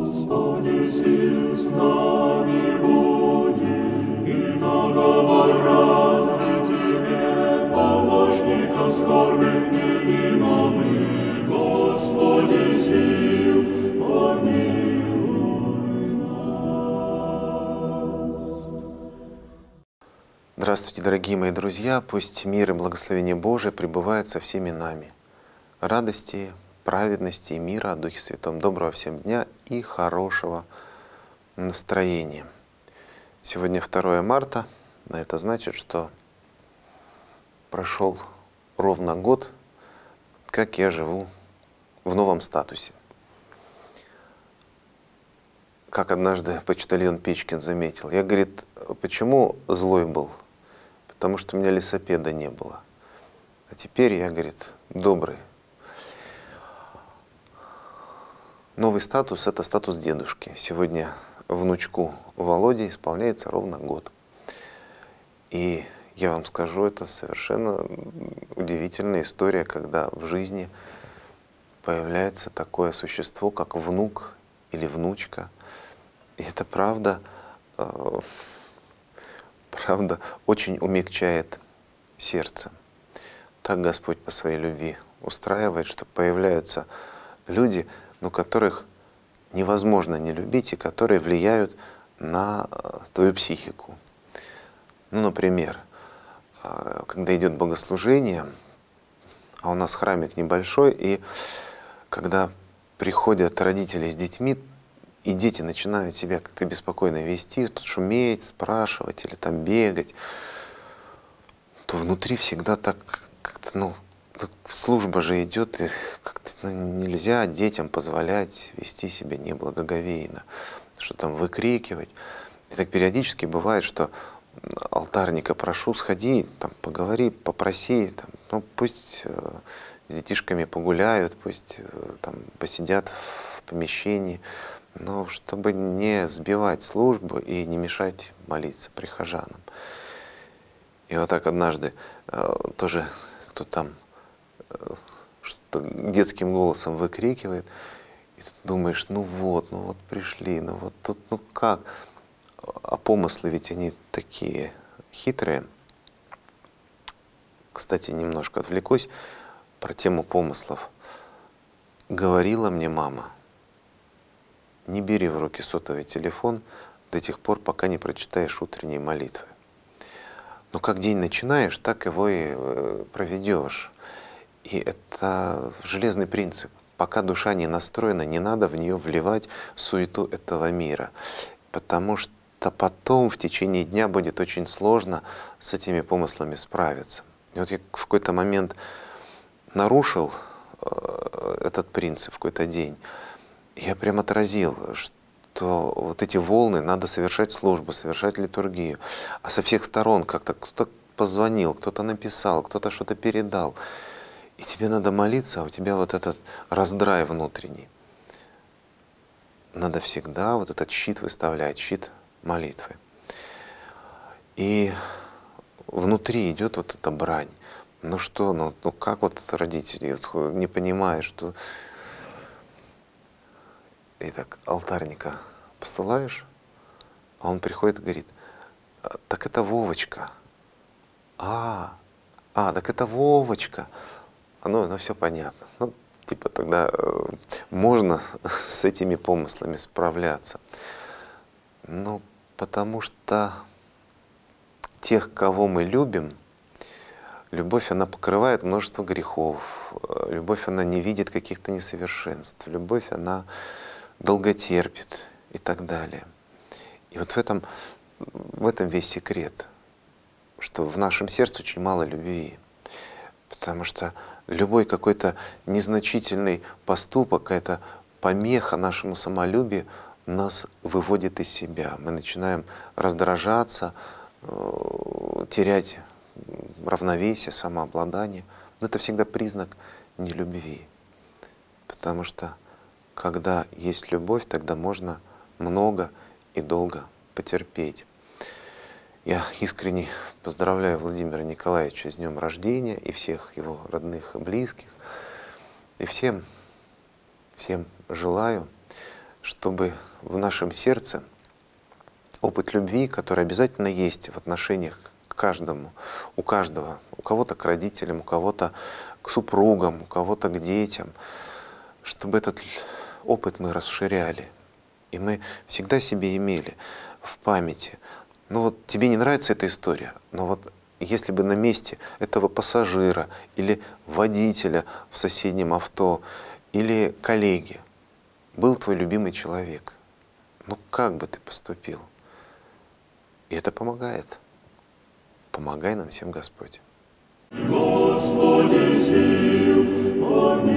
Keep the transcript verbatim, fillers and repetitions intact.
Господи, сил с нами буди, и наговор разве Тебе, помощником скорбных невидимых, Господи, сил, помилуй нас. Здравствуйте, дорогие мои друзья! Пусть мир и благословение Божие пребывают со всеми нами. Радости, праведности и мира о Духе Святом. Доброго всем дня и хорошего настроения. Сегодня второе марта, а это значит, что прошел ровно год, как я живу в новом статусе. Как однажды почтальон Печкин заметил, я, говорит, почему злой был? Потому что у меня лесопеда не было. А теперь я, говорит, добрый. Новый статус – это статус дедушки. Сегодня внучку Володе исполняется ровно год. И я вам скажу, это совершенно удивительная история, когда в жизни появляется такое существо, как внук или внучка. И это правда, э, правда очень умягчает сердце. Так Господь по своей любви устраивает, что появляются люди, ну, которых невозможно не любить и которые влияют на твою психику. Ну, например, когда идет богослужение, а у нас храмик небольшой, и когда приходят родители с детьми, и дети начинают себя как-то беспокойно вести, тут шуметь, спрашивать или там бегать, то внутри всегда так как-то, ну, служба же идет, и как-то, ну, нельзя детям позволять вести себя неблагоговейно, что там выкрикивать. И так периодически бывает, что алтарника прошу, сходи, там, поговори, попроси, там, ну, пусть э, с детишками погуляют, пусть э, там, посидят в помещении, но чтобы не сбивать службу и не мешать молиться прихожанам. И вот так однажды э, тоже кто там что детским голосом выкрикивает, и ты думаешь, ну вот, ну вот пришли, ну вот тут, ну как? А помыслы ведь они такие хитрые. Кстати, немножко отвлекусь про тему помыслов. Говорила мне мама, не бери в руки сотовый телефон до тех пор, пока не прочитаешь утренней молитвы. Но как день начинаешь, так его и проведешь. И это железный принцип. Пока душа не настроена, не надо в нее вливать суету этого мира. Потому что потом в течение дня будет очень сложно с этими помыслами справиться. И вот я в какой-то момент нарушил этот принцип, в какой-то день. Я прям отразил, что вот эти волны надо совершать службу, совершать литургию. А со всех сторон как-то кто-то позвонил, кто-то написал, кто-то что-то передал. И тебе надо молиться, а у тебя вот этот раздрай внутренний. Надо всегда вот этот щит выставлять, щит молитвы. И внутри идет вот эта брань. Ну что, ну, ну как вот родители, не понимая, что... И так алтарника посылаешь, а он приходит и говорит, так это Вовочка. А, а, так это Вовочка. Ну, ну все понятно. Ну, типа тогда э, можно с этими помыслами справляться. Ну, потому что тех, кого мы любим, любовь, она покрывает множество грехов. Любовь, она не видит каких-то несовершенств. Любовь, она долготерпит и так далее. И вот в этом, в этом весь секрет, что в нашем сердце очень мало любви. Потому что любой какой-то незначительный поступок, какая-то помеха нашему самолюбию нас выводит из себя. Мы начинаем раздражаться, терять равновесие, самообладание. Но это всегда признак нелюбви. Потому что когда есть любовь, тогда можно много и долго потерпеть. Я искренне поздравляю Владимира Николаевича с днем рождения и всех его родных и близких. И всем, всем желаю, чтобы в нашем сердце опыт любви, который обязательно есть в отношениях к каждому, у каждого, у кого-то к родителям, у кого-то к супругам, у кого-то к детям, чтобы этот опыт мы расширяли. И мы всегда себе имели в памяти. Ну вот тебе не нравится эта история, но вот если бы на месте этого пассажира или водителя в соседнем авто или коллеги был твой любимый человек, ну как бы ты поступил? И это помогает. Помогай нам всем, Господь. Господи сил, помилуй.